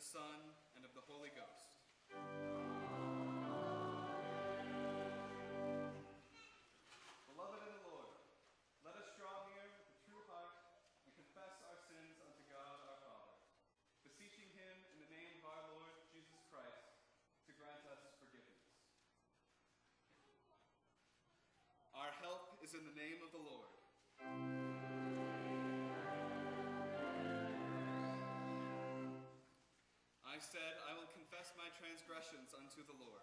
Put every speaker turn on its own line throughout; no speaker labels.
Son, and of the Holy Ghost. Beloved in the Lord, let us draw near with a true heart and confess our sins unto God our Father, beseeching him in the name of our Lord Jesus Christ to grant us forgiveness. Our help is in the name of the Lord. I said, I will confess my transgressions unto the Lord.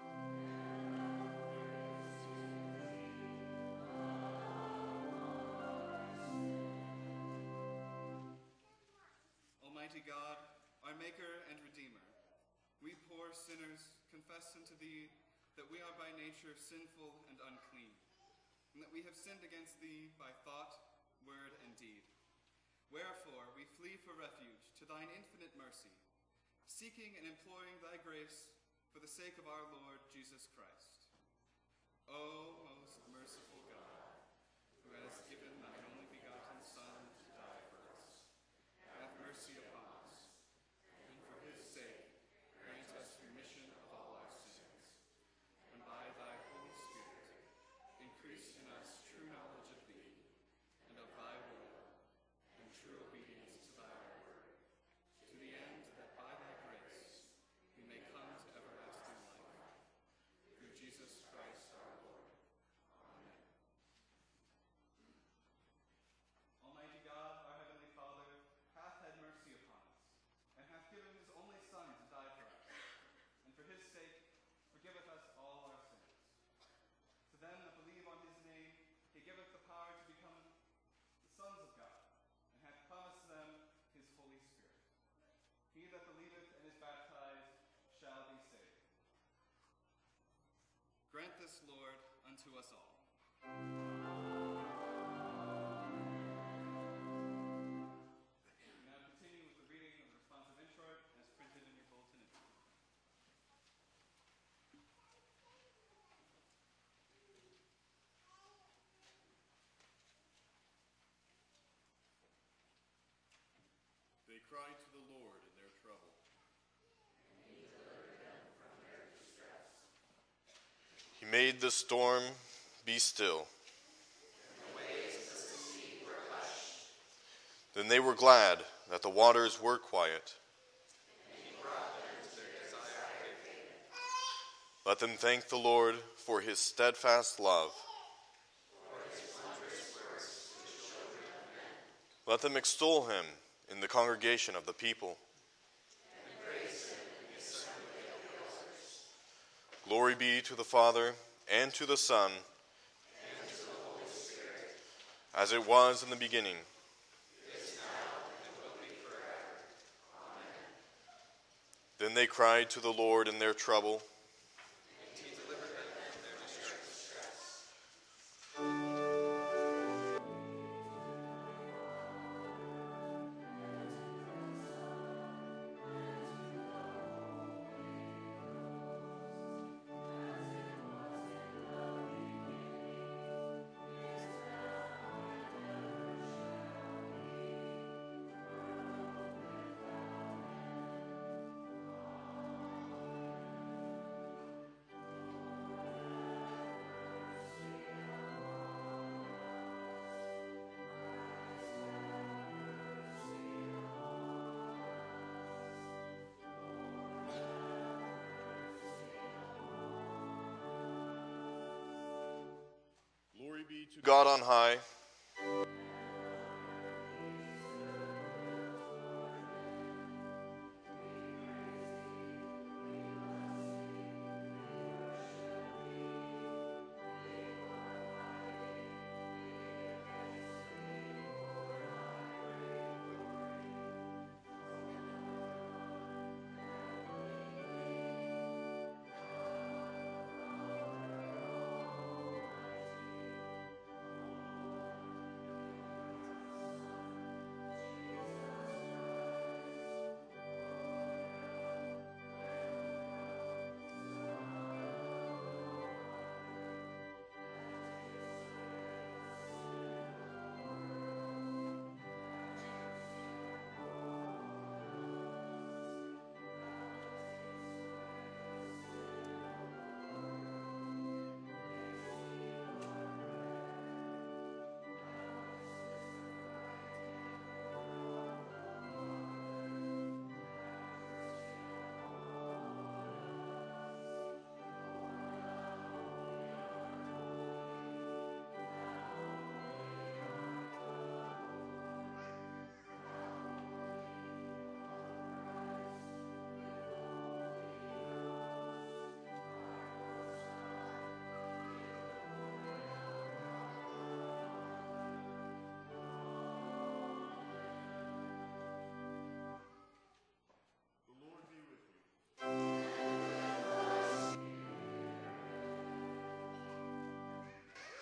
Almighty God, our Maker and Redeemer, we poor sinners confess unto thee that we are by nature sinful and unclean, and that we have sinned against thee by thought, word, and deed. Wherefore we flee for refuge to thine infinite mercy, seeking and imploring thy grace for the sake of our Lord Jesus Christ. O most merciful God, who hast given thine only begotten Son to die for us, have mercy upon us, and for his sake grant us remission of all our sins, and by thy Holy Spirit increase in us true knowledge of thee, and of thy will, and true obedience to thy word, to the end that by thy grace we may come to everlasting life. Through Jesus Christ our Lord. Amen. Almighty God, our heavenly Father, hath had mercy upon us, and hath given his only Son to die for us, and for his sake forgiveth us all our sins. To them that believe on his name, he giveth the power to become the sons of God, and hath promised them his Holy Spirit. He that believeth and is baptized shall be saved. Grant this, Lord, unto us all. We now continue with the reading of the responsive introit as printed in your bulletin.
They cried to the Lord in their trouble. He made the storm be still. Then they were glad that the waters were quiet. Let them thank the Lord for his steadfast love. Let them extol him in the congregation of the people. Glory be to the Father, and to the Son, and to the Holy Spirit, as it was in the beginning, is now, and will be forever. Amen. Then they cried to the Lord in their trouble, and he delivered them from their distress. Glory be to God on high.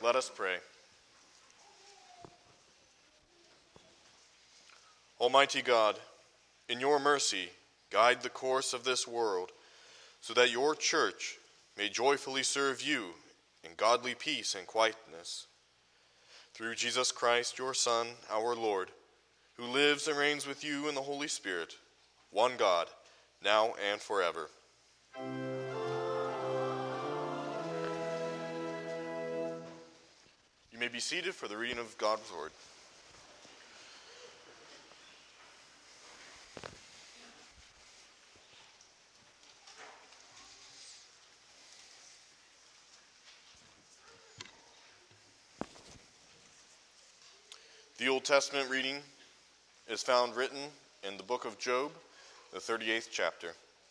Let us pray. Almighty God, in your mercy, guide the course of this world, so that your church may joyfully serve you in godly peace and quietness. Through Jesus Christ, your Son, our Lord, who lives and reigns with you in the Holy Spirit, one God, now and forever. You may be seated for the reading of God's Word. The Old Testament reading is found written in the book of Job, the 38th chapter.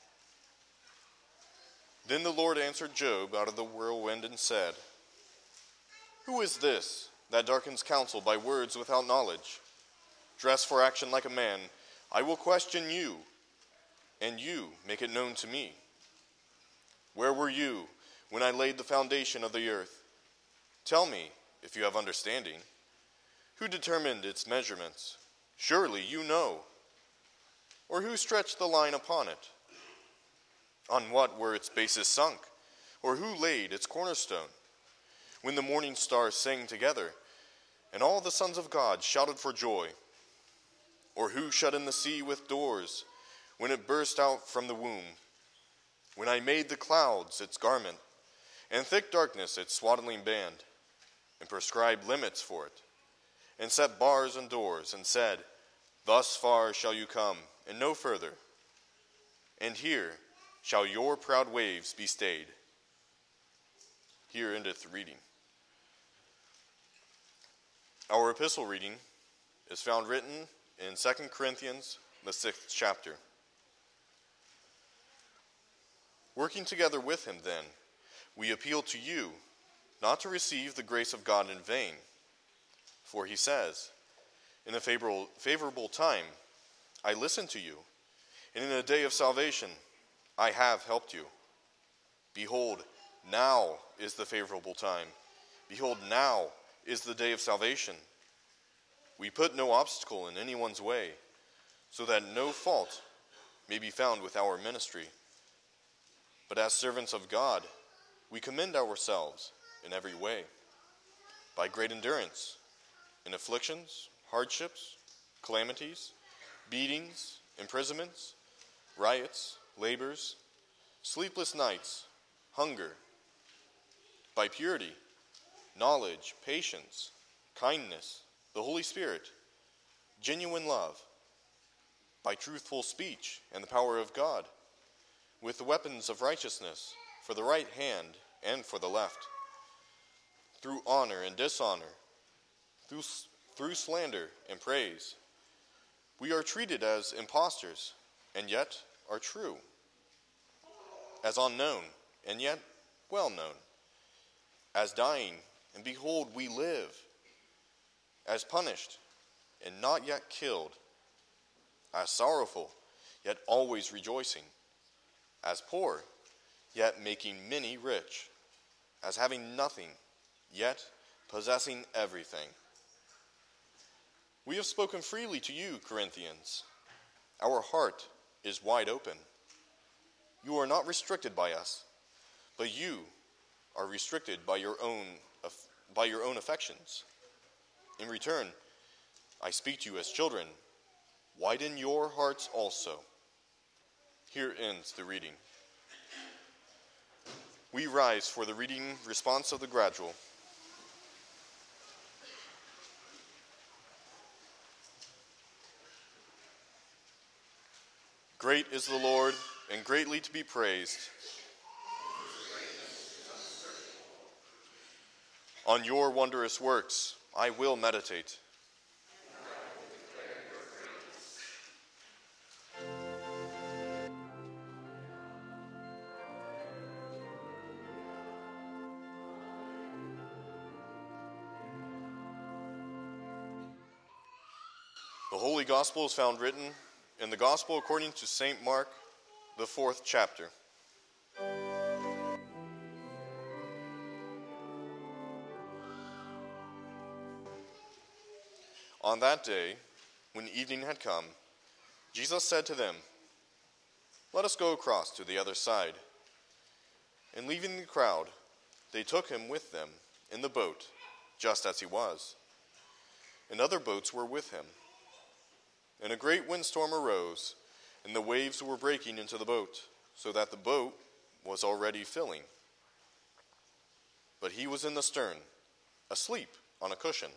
Then the Lord answered Job out of the whirlwind and said, "Who is this that darkens counsel by words without knowledge? Dress for action like a man. I will question you, and you make it known to me. Where were you when I laid the foundation of the earth? Tell me, if you have understanding. Who determined its measurements? Surely you know. Or who stretched the line upon it? On what were its bases sunk? Or who laid its cornerstone? When the morning stars sang together, and all the sons of God shouted for joy? Or who shut in the sea with doors, when it burst out from the womb? When I made the clouds its garment, and thick darkness its swaddling band, and prescribed limits for it, and set bars and doors, and said, Thus far shall you come, and no further. And here shall your proud waves be stayed." Here endeth the reading. Our epistle reading is found written in 2 Corinthians, the 6th chapter. Working together with him, then, we appeal to you not to receive the grace of God in vain. For he says, "In a favorable time I listened to you, and in a day of salvation I have helped you. Behold, now is the favorable time. Behold, now is the day of salvation. We put no obstacle in anyone's way, so that no fault may be found with our ministry. But as servants of God, we commend ourselves in every way, by great endurance, in afflictions, hardships, calamities, beatings, imprisonments, riots, labors, sleepless nights, hunger, by purity, knowledge, patience, kindness, the Holy Spirit, genuine love, by truthful speech and the power of God, with the weapons of righteousness for the right hand and for the left, through honor and dishonor, through slander and praise. We are treated as impostors, and yet are true, as unknown, and yet well known, as dying, and behold, we live, as punished, and not yet killed, as sorrowful, yet always rejoicing, as poor, yet making many rich, as having nothing, yet possessing everything. We have spoken freely to you, Corinthians. Our heart is wide open. You are not restricted by us, but you are restricted by your own affections. In return, I speak to you as children. Widen your hearts also." Here ends the reading. We rise for the reading response of the gradual. Great is the Lord, and greatly to be praised. On your wondrous works I will meditate. The Holy Gospel is found written in the Gospel according to St. Mark, the 4th chapter. On that day, when evening had come, Jesus said to them, "Let us go across to the other side." And leaving the crowd, they took him with them in the boat, just as he was. And other boats were with him. And a great windstorm arose, and the waves were breaking into the boat, so that the boat was already filling. But he was in the stern, asleep on a cushion.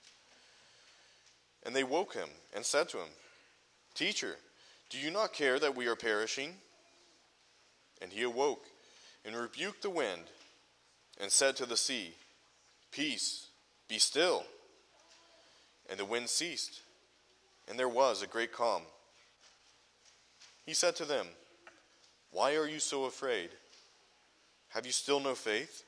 And they woke him and said to him, "Teacher, do you not care that we are perishing?" And he awoke and rebuked the wind and said to the sea, "Peace, be still." And the wind ceased, and there was a great calm. He said to them, "Why are you so afraid? Have you still no faith?"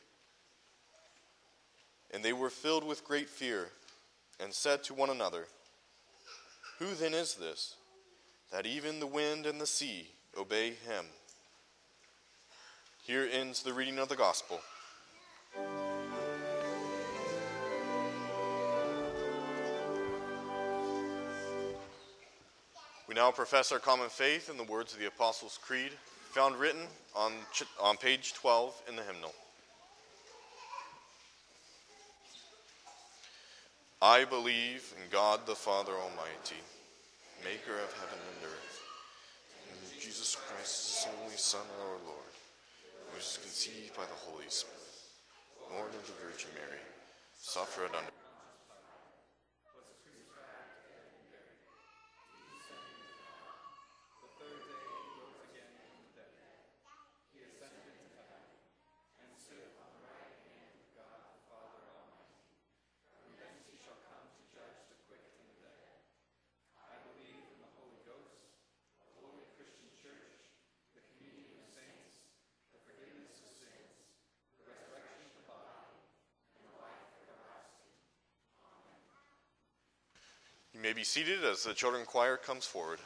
And they were filled with great fear and said to one another, "Who then is this, that even the wind and the sea obey him?" Here ends the reading of the gospel. We now profess our common faith in the words of the Apostles' Creed, found written on page 12 in the hymnal. I believe in God the Father Almighty, maker of heaven and earth, and in Jesus Christ, his only Son, our Lord, who was conceived by the Holy Spirit, born of the Virgin Mary, suffered under You may be seated as the children choir comes forward.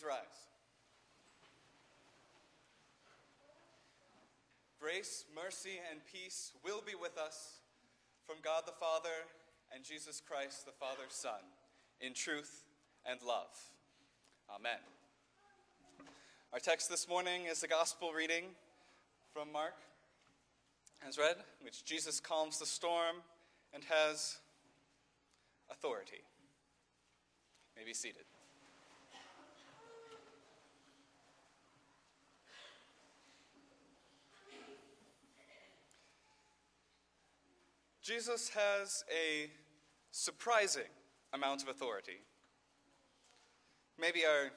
Please rise. Grace, mercy, and peace will be with us from God the Father and Jesus Christ, the Father's Son, in truth and love. Amen. Our text this morning is the gospel reading from Mark, as read, in which Jesus calms the storm and has authority. You may be seated. Jesus has a surprising amount of authority. Maybe our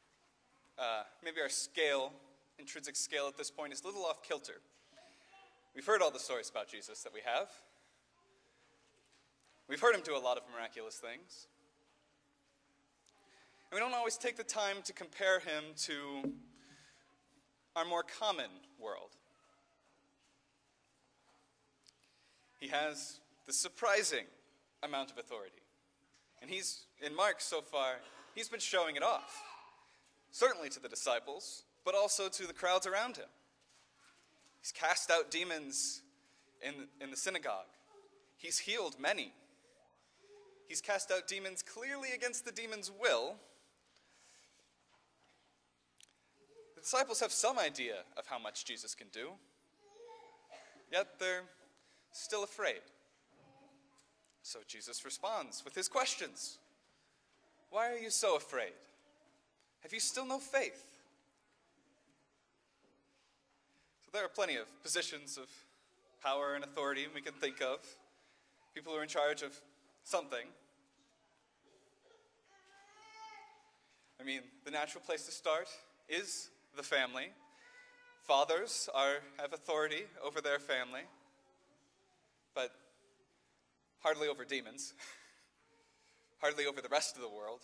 scale, intrinsic scale at this point, is a little off kilter. We've heard all the stories about Jesus that we have. We've heard him do a lot of miraculous things. And we don't always take the time to compare him to our more common world. He has the surprising amount of authority. And in Mark so far, he's been showing it off. Certainly to the disciples, but also to the crowds around him. He's cast out demons in the synagogue. He's healed many. He's cast out demons clearly against the demon's will. The disciples have some idea of how much Jesus can do, yet they're still afraid. So Jesus responds with his questions. Why are you so afraid? Have you still no faith? So there are plenty of positions of power and authority we can think of. People who are in charge of something. I mean, the natural place to start is the family. Fathers have authority over their family, but hardly over demons, hardly over the rest of the world.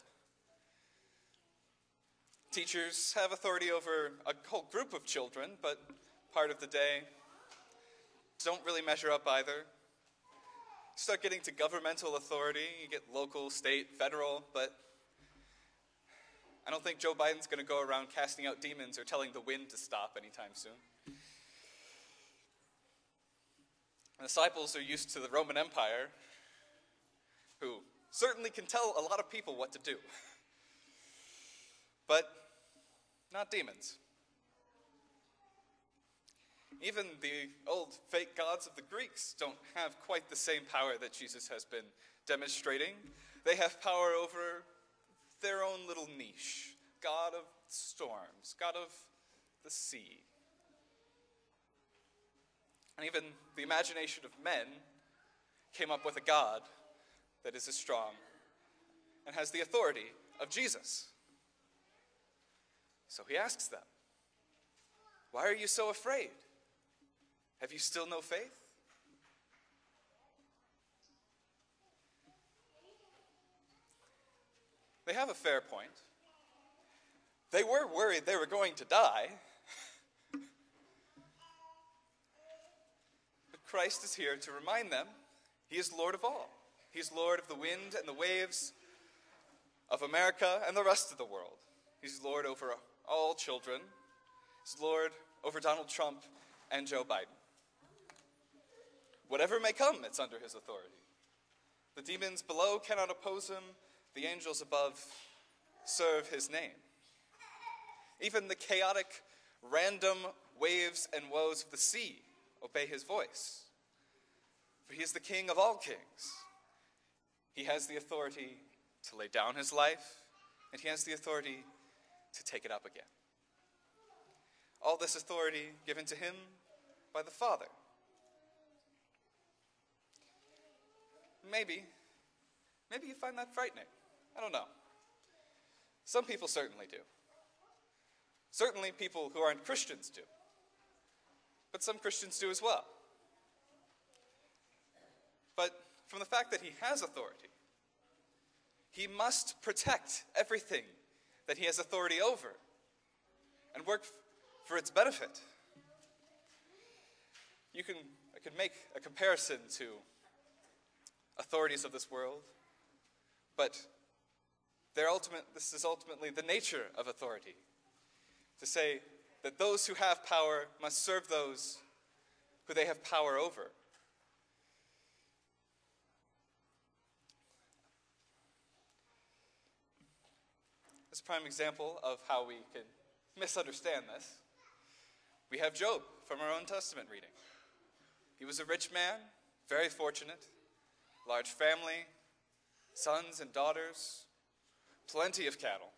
Teachers have authority over a whole group of children, but part of the day don't really measure up either. Start getting to governmental authority, you get local, state, federal, but I don't think Joe Biden's going to go around casting out demons or telling the wind to stop anytime soon. The disciples are used to the Roman Empire, who certainly can tell a lot of people what to do, but not demons. Even the old fake gods of the Greeks don't have quite the same power that Jesus has been demonstrating. They have power over their own little niche. God of storms, God of the sea. And even the imagination of men came up with a God that is as strong and has the authority of Jesus. So he asks them, why are you so afraid? Have you still no faith? They have a fair point. They were worried they were going to die. But Christ is here to remind them he is Lord of all. He is Lord of the wind and the waves, of America and the rest of the world. He's Lord over all children. He's Lord over Donald Trump and Joe Biden. Whatever may come, it's under his authority. The demons below cannot oppose him. The angels above serve his name. Even the chaotic, random waves and woes of the sea obey his voice. For he is the King of all kings. He has the authority to lay down his life, and he has the authority to take it up again. All this authority given to him by the Father. Maybe you find that frightening. I don't know. Some people certainly do. Certainly people who aren't Christians do. But some Christians do as well. But from the fact that he has authority, he must protect everything that he has authority over and work for its benefit. I could make a comparison to authorities of this world, but
This is ultimately the nature of authority, to say that those who have power must serve those who they have power over. As a prime example of how we can misunderstand this, we have Job from our own Testament reading. He was a rich man, very fortunate, large family, sons and daughters, plenty of cattle.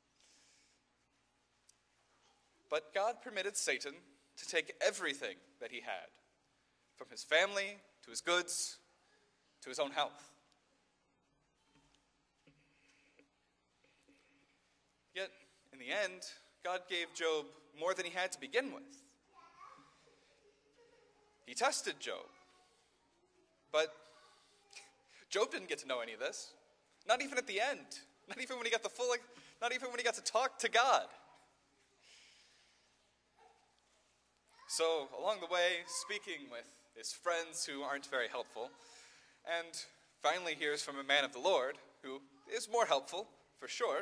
But God permitted Satan to take everything that he had, from his family to his goods to his own health. Yet, in the end, God gave Job more than he had to begin with. He tested Job. But Job didn't get to know any of this. Not even at the end. Not even when he got to talk to God. So, along the way, speaking with his friends who aren't very helpful, and finally hears from a man of the Lord who is more helpful, for sure.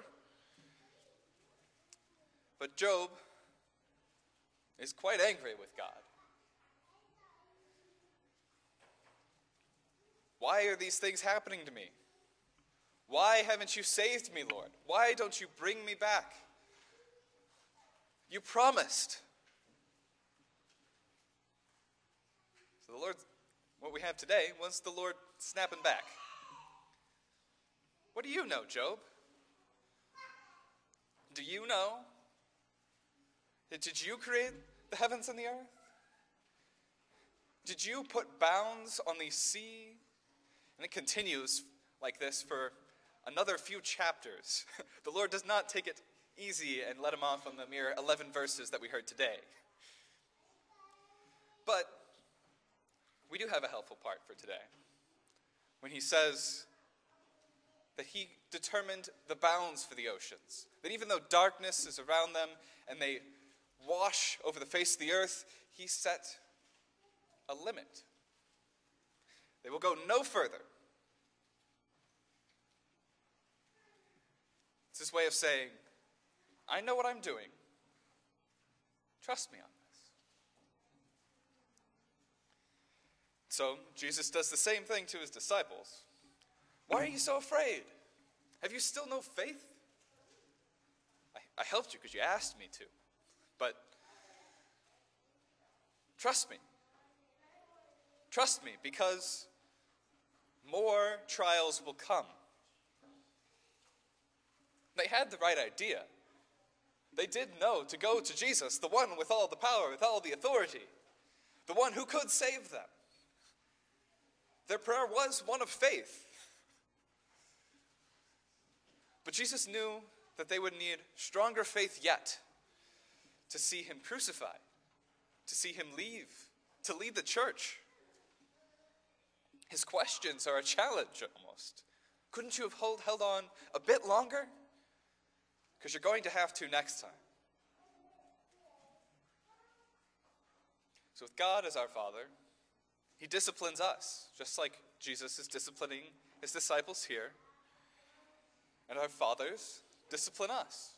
But Job is quite angry with God. Why are these things happening to me? Why haven't you saved me, Lord? Why don't you bring me back? You promised. So the Lord, what we have today was the Lord snapping back. What do you know, Job? Do you know? Did you create the heavens and the earth? Did you put bounds on the sea? And it continues like this for another few chapters. The Lord does not take it easy and let him off on the mere 11 verses that we heard today. But we do have a helpful part for today, when he says that he determined the bounds for the oceans, that even though darkness is around them and they wash over the face of the earth, he set a limit. They will go no further. It's his way of saying, I know what I'm doing. Trust me on this. So Jesus does the same thing to his disciples. Why are you so afraid? Have you still no faith? I helped you because you asked me to. But trust me. Trust me, because more trials will come. They had the right idea. They did know to go to Jesus, the one with all the power, with all the authority, the one who could save them. Their prayer was one of faith. But Jesus knew that they would need stronger faith yet to see him crucified, to see him leave, to lead the church. His questions are a challenge almost. Couldn't you have held on a bit longer? Because you're going to have to next time. So with God as our Father, he disciplines us, just like Jesus is disciplining his disciples here. And our fathers discipline us.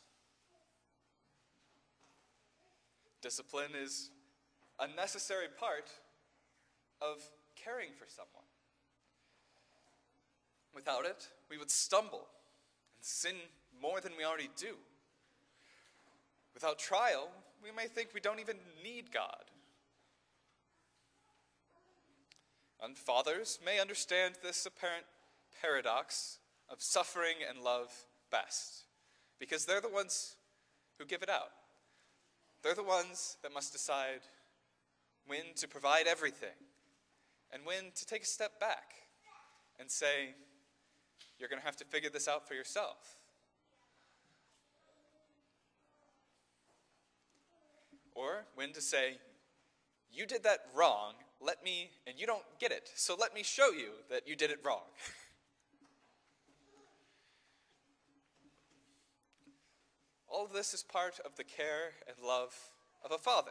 Discipline is a necessary part of caring for someone. Without it, we would stumble and sin more than we already do. Without trial, we may think we don't even need God. And fathers may understand this apparent paradox of suffering and love best, because they're the ones who give it out. They're the ones that must decide when to provide everything and when to take a step back and say, you're going to have to figure this out for yourself. Or when to say, you did that wrong, and you don't get it, so let me show you that you did it wrong. All of this is part of the care and love of a father.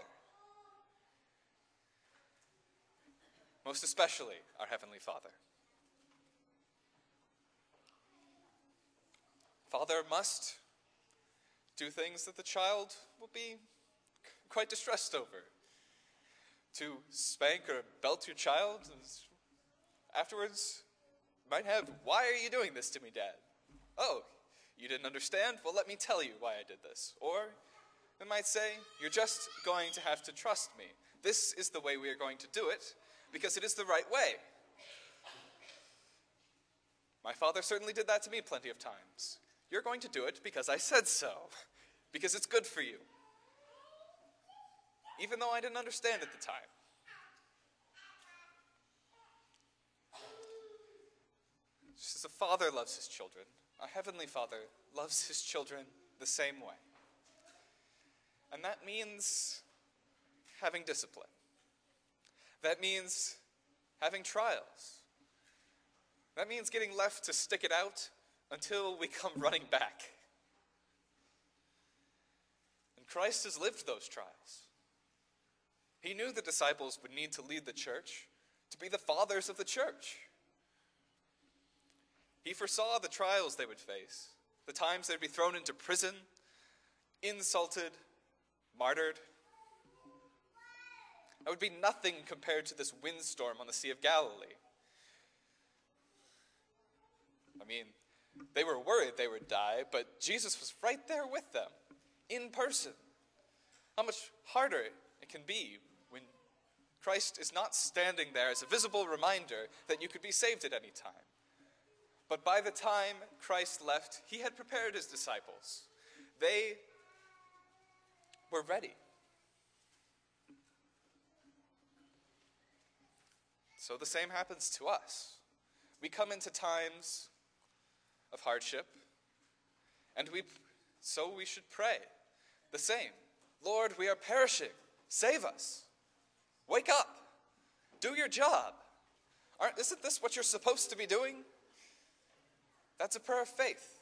Most especially our Heavenly Father. father must do things that the child will be quite distressed over. To spank or belt your child afterwards might have, "Why are you doing this to me, Dad?" "Oh, you didn't understand? Well, let me tell you why I did this." Or they might say, "You're just going to have to trust me. This is the way we are going to do it, because it is the right way." My father certainly did that to me plenty of times. "You're going to do it because I said so, because it's good for you." Even though I didn't understand at the time. Just as a father loves his children, our Heavenly Father loves his children the same way. And that means having discipline. That means having trials. That means getting left to stick it out until we come running back. And Christ has lived those trials. He knew the disciples would need to lead the church, to be the fathers of the church. He foresaw the trials they would face, the times they'd be thrown into prison, insulted, martyred. That would be nothing compared to this windstorm on the Sea of Galilee. I mean, they were worried they would die, but Jesus was right there with them, in person. How much harder it can be when Christ is not standing there as a visible reminder that you could be saved at any time. But by the time Christ left, he had prepared his disciples. They were ready. So the same happens to us. We come into times of hardship, and so we should pray the same. "Lord, we are perishing. Save us. Wake up. Do your job. Isn't this what you're supposed to be doing?" That's a prayer of faith.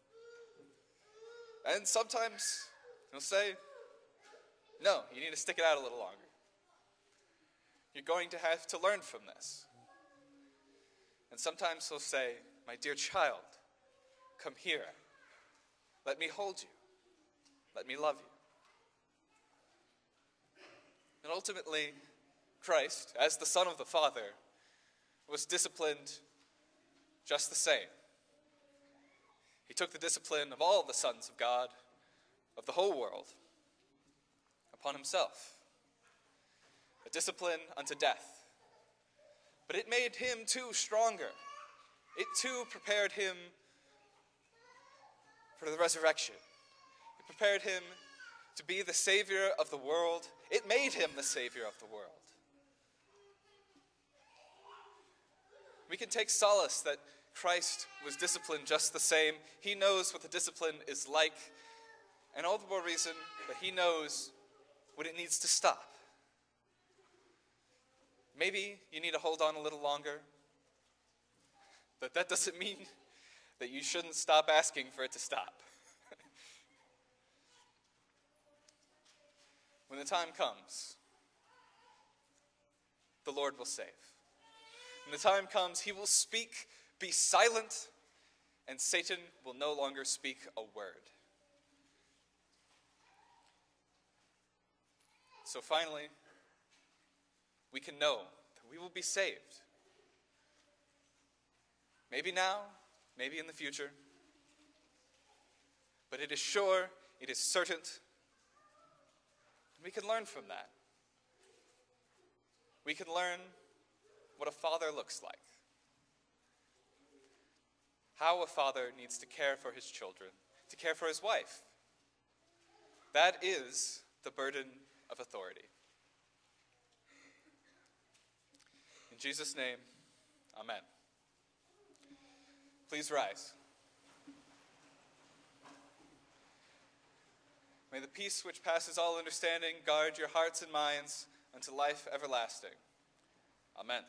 And sometimes he'll say, "No, you need to stick it out a little longer. You're going to have to learn from this." And sometimes he'll say, "My dear child, come here. Let me hold you. Let me love you." And ultimately, Christ, as the Son of the Father, was disciplined just the same. He took the discipline of all the sons of God, of the whole world, upon himself. A discipline unto death. But it made him too stronger. It too prepared him for the resurrection. It prepared him to be the Savior of the world. It made him the Savior of the world. We can take solace that Christ was disciplined just the same. He knows what the discipline is like, and all the more reason that he knows when it needs to stop. Maybe you need to hold on a little longer, but that doesn't mean that you shouldn't stop asking for it to stop. When the time comes, the Lord will save. When the time comes, he will speak, "Be silent," and Satan will no longer speak a word. So finally, we can know that we will be saved. Maybe now, maybe in the future. But it is sure, it is certain. We can learn from that. We can learn what a father looks like. How a father needs to care for his children, to care for his wife. That is the burden of authority. In Jesus' name, amen. Please rise. May the peace which passes all understanding guard your hearts and minds unto life everlasting. Amen.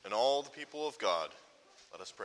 And all the people of God, let us pray.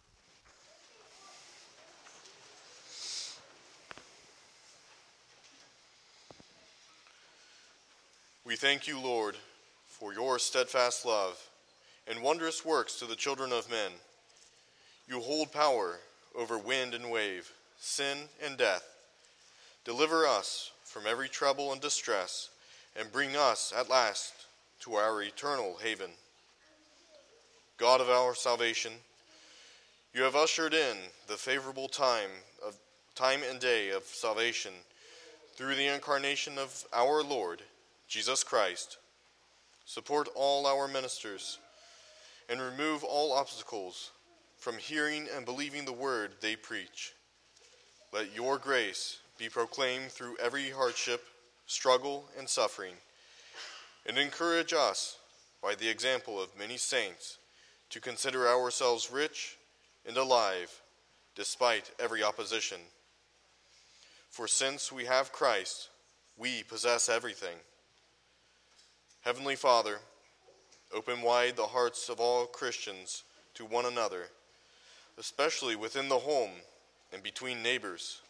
We thank you, Lord, for your steadfast love and wondrous works to the children of men. You hold power over wind and wave, sin and death. Deliver us from every trouble and distress, and bring us at last to our eternal haven. God of our salvation, you have ushered in the favorable time and day of salvation through the incarnation of our Lord, Jesus Christ. Support all our ministers and remove all obstacles from hearing and believing the word they preach. Let your grace be proclaimed through every hardship, struggle, and suffering, and encourage us by the example of many saints to consider ourselves rich and alive despite every opposition. For since we have Christ, we possess everything. Heavenly Father, open wide the hearts of all Christians to one another, especially within the home and between neighbors.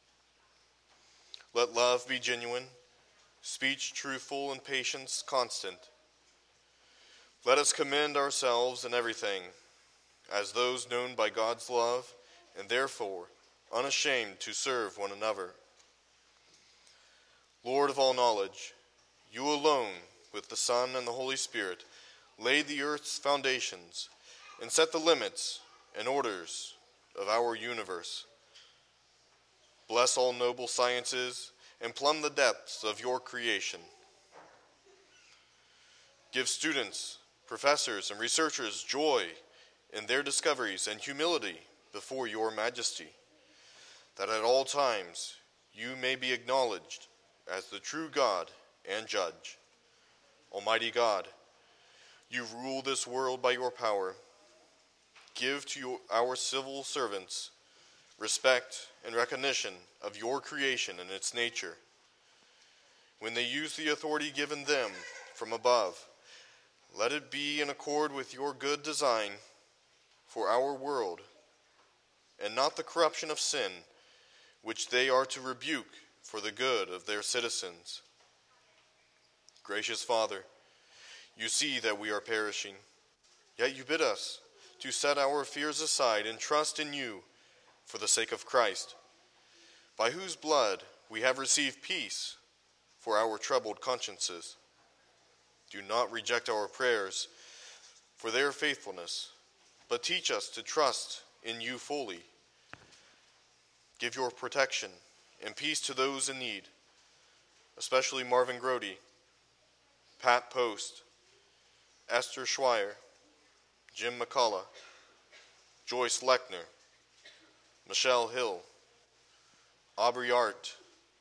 Let love be genuine, speech truthful, and patience constant. Let us commend ourselves in everything as those known by God's love, and therefore unashamed to serve one another. Lord of all knowledge, you alone, with the Son and the Holy Spirit, laid the earth's foundations and set the limits and orders of our universe. Bless all noble sciences and plumb the depths of your creation. Give students, professors, and researchers joy in their discoveries and humility before your majesty, that at all times you may be acknowledged as the true God and judge. Almighty God, you rule this world by your power. Give to our civil servants respect and recognition of your creation and its nature. When they use the authority given them from above, let it be in accord with your good design for our world, and not the corruption of sin, which they are to rebuke for the good of their citizens. Gracious Father, you see that we are perishing, yet you bid us to set our fears aside and trust in you for the sake of Christ, by whose blood we have received peace for our troubled consciences. Do not reject our prayers for their faithfulness, but teach us to trust in you fully. Give your protection and peace to those in need, especially Marvin Grody, Pat Post, Esther Schweier, Jim McCullough, Joyce Lechner, Michelle Hill, Aubrey Art,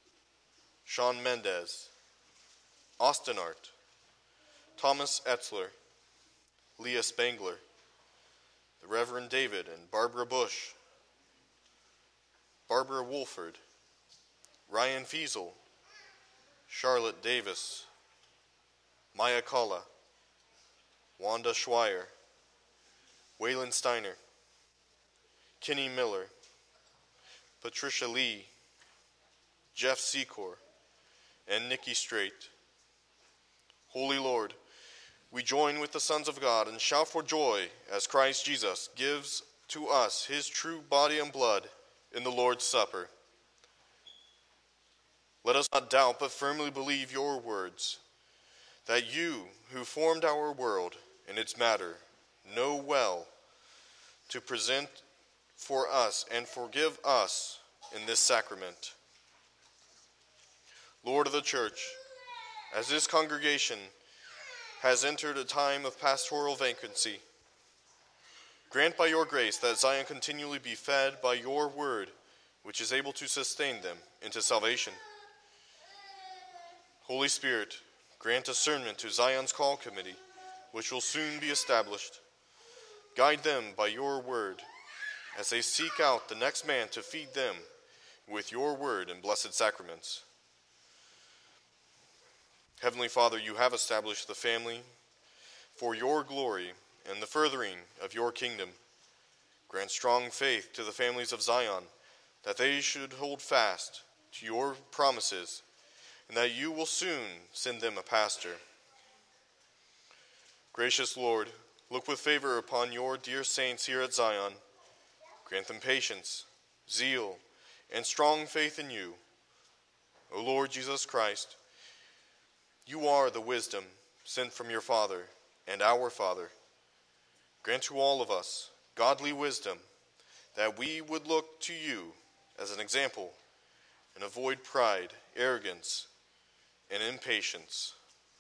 Sean Mendez, Austin Art, Thomas Etzler, Leah Spangler, the Reverend David and Barbara Bush, Barbara Wolford, Ryan Fiesel, Charlotte Davis, Maya Kalla, Wanda Schweier, Waylon Steiner, Kenny Miller, Patricia Lee, Jeff Secor, and Nikki Strait. Holy Lord, we join with the sons of God and shout for joy as Christ Jesus gives to us his true body and blood in the Lord's Supper. Let us not doubt, but firmly believe your words, that you, who formed our world and its matter, know well to present for us and forgive us in this sacrament. Lord of the Church, as this congregation has entered a time of pastoral vacancy, grant by your grace that Zion continually be fed by your word, which is able to sustain them into salvation. Holy Spirit, grant discernment to Zion's Call Committee, which will soon be established. Guide them by your word as they seek out the next man to feed them with your word and blessed sacraments. Heavenly Father, you have established the family for your glory and the furthering of your kingdom. Grant strong faith to the families of Zion, that they should hold fast to your promises, and that you will soon send them a pastor. Gracious Lord, look with favor upon your dear saints here at Zion. Grant them patience, zeal, and strong faith in you. O Lord Jesus Christ, you are the wisdom sent from your Father and our Father. Grant to all of us godly wisdom, that we would look to you as an example and avoid pride, arrogance, and impatience.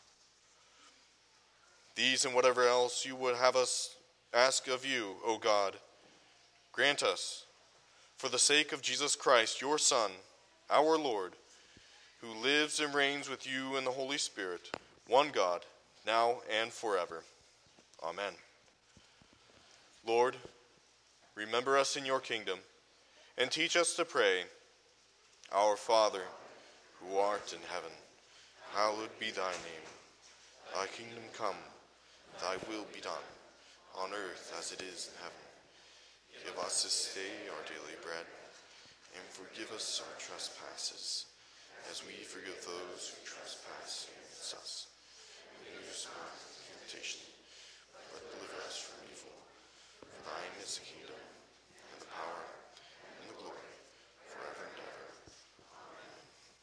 These and whatever else you would have us ask of you, O God, grant us, for the sake of Jesus Christ, your Son, our Lord, who lives and reigns with you in the Holy Spirit, one God, now and forever. Amen. Lord, remember us in your kingdom, and teach us to pray, Our Father, who art in heaven, hallowed be thy name. Thy kingdom come, thy will be done, on earth as it is in heaven. Give us this day our daily bread, and forgive us our trespasses, as we forgive those who trespass against us. And lead us not into temptation, but deliver us from evil. For thine is the kingdom, and the power, and the glory, forever and ever. Amen.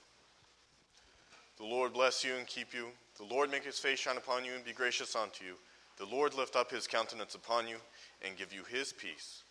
The Lord bless you and keep you. The Lord make his face shine upon you and be gracious unto you. The Lord lift up his countenance upon you and give you his peace.